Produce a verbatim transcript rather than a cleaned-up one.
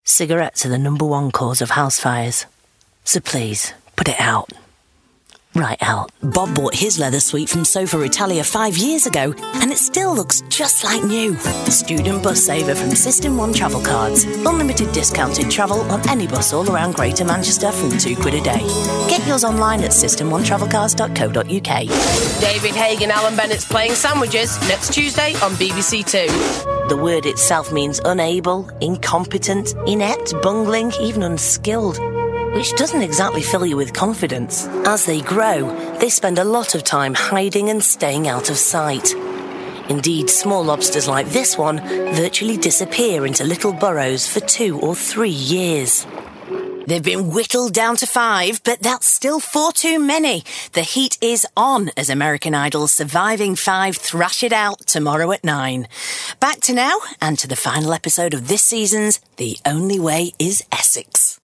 Cigarettes are the number one cause of house fires. So please, put it out. Right out. Bob bought his leather suite from Sofa Italia five years ago, and it still looks just like new. Student bus saver from System One Travel Cards. Unlimited discounted travel on any bus all around Greater Manchester from two quid a day. Get yours online at system one travel cards dot co dot uk. David Haig and Alan Bennett's Playing Sandwiches next Tuesday on B B C Two. The word itself means unable, incompetent, inept, bungling, even unskilled, which doesn't exactly fill you with confidence. As they grow, they spend a lot of time hiding and staying out of sight. Indeed, small lobsters like this one virtually disappear into little burrows for two or three years. They've been whittled down to five, but that's still four too many. The heat is on as American Idol's surviving five thrash it out tomorrow at nine. Back to now and to the final episode of this season's The Only Way is Essex.